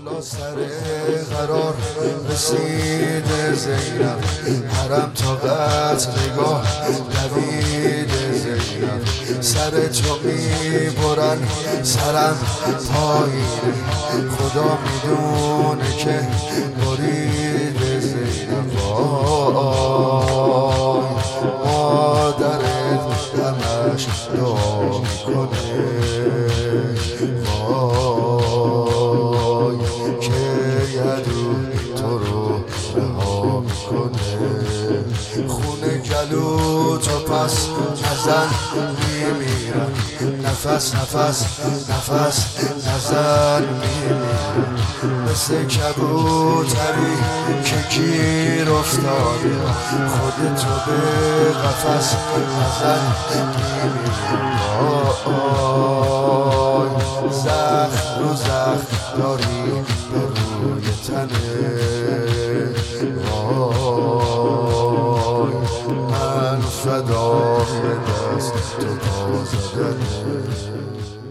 بالا سر قرار رسید زینب، حرم تا قتل نگاه دوید زینب. سر تو میبرن سرم پایینه، خدا میدونه که برید زینب. مادرت همش دعا میکنه، وای که یدو تو رو رها میکنه. خونه گلو تو پس نزن میمیرم، نفس نفس نفس نزن میمیرم. مثل کبوتری که گیر افتاده، خودتو به قفس نزن میمیرم. زخم رو زخم داری به روی تنه، وای من فدای دست تو پا زدنه.